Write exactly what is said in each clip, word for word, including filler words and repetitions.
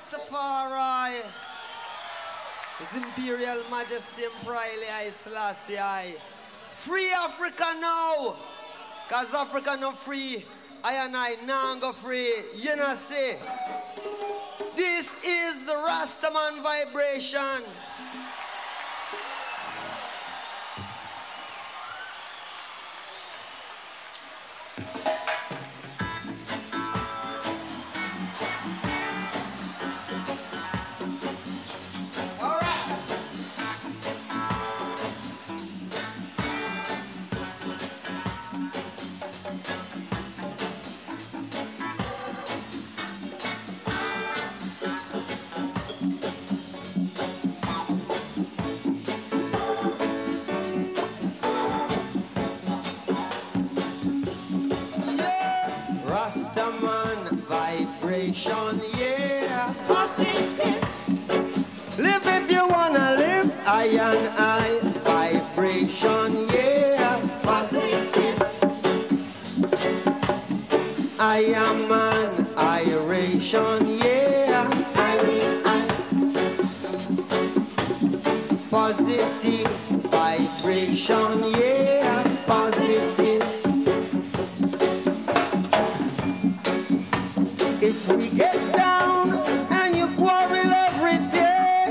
Rastafari, His Imperial Majesty and Prily I Selassie I. Free Africa now, cause Africa no free, I and I now go free, you know see. This is the Rastaman vibration. Rastaman vibration, yeah. Positive. Live if you wanna live, I and I. Vibration, yeah. Positive. I am an iration, yeah. Ice. Positive vibration, yeah. Positive. If we get down and you quarrel every day,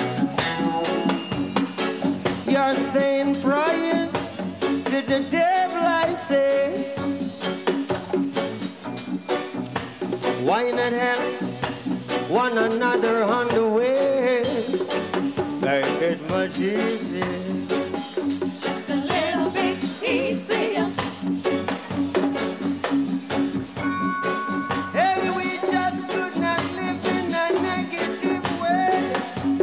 you're saying prayers to the devil, I say. Why not help one another on the way? Make it much easier. Just a little bit easier. Hey, we just could not live in a negative way.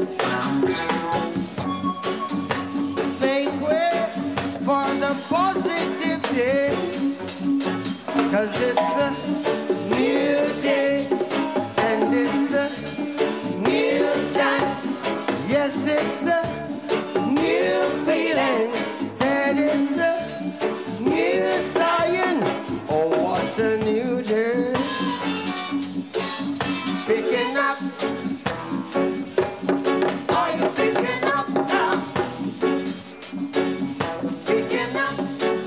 Make way for the positive day. Cause it's a new day and it's a new time. Yes, it's a new feeling. Said it's a new sign. Oh, what a new day. Picking up. Are you picking up now? Picking up.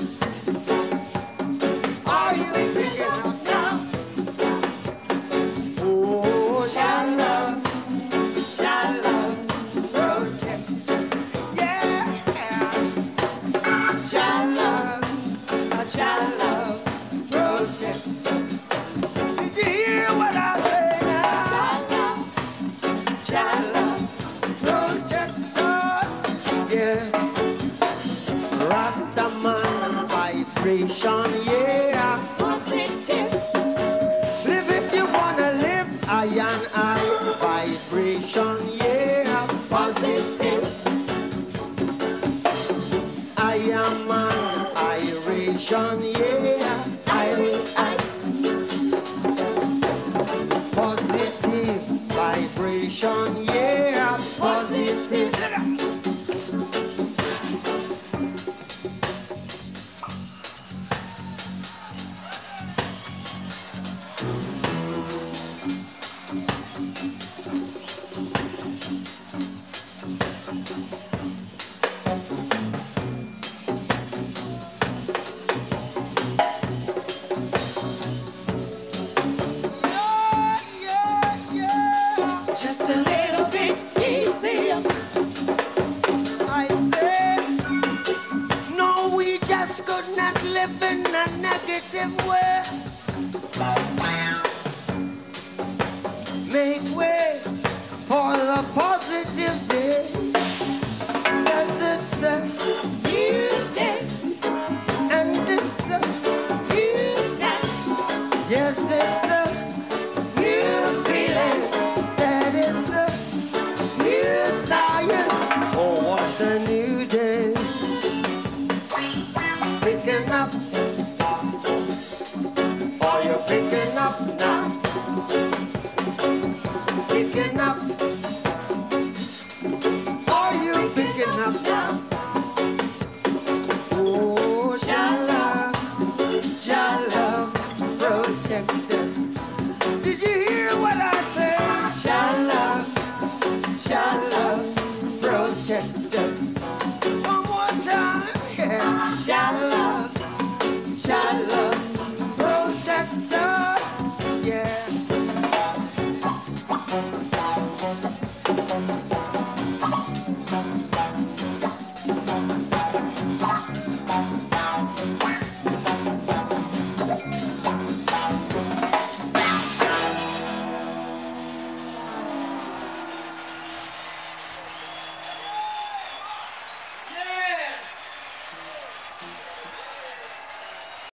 Are you picking up now? Oh, shall love, shall love protect us. Yeah. Shall love, shall love protect us. Did you hear what I say now? Shall love protect us. Yeah. Rastaman vibration, yeah. Positive. Live if you wanna live, I and I. Vibration, yeah. Positive. I am an iration, yeah. Ice. Positive vibration, yeah. Positive. Yeah, yeah, yeah. Just a little bit easier. I said, no, we just could not live in a negative way. Make way for the positive day.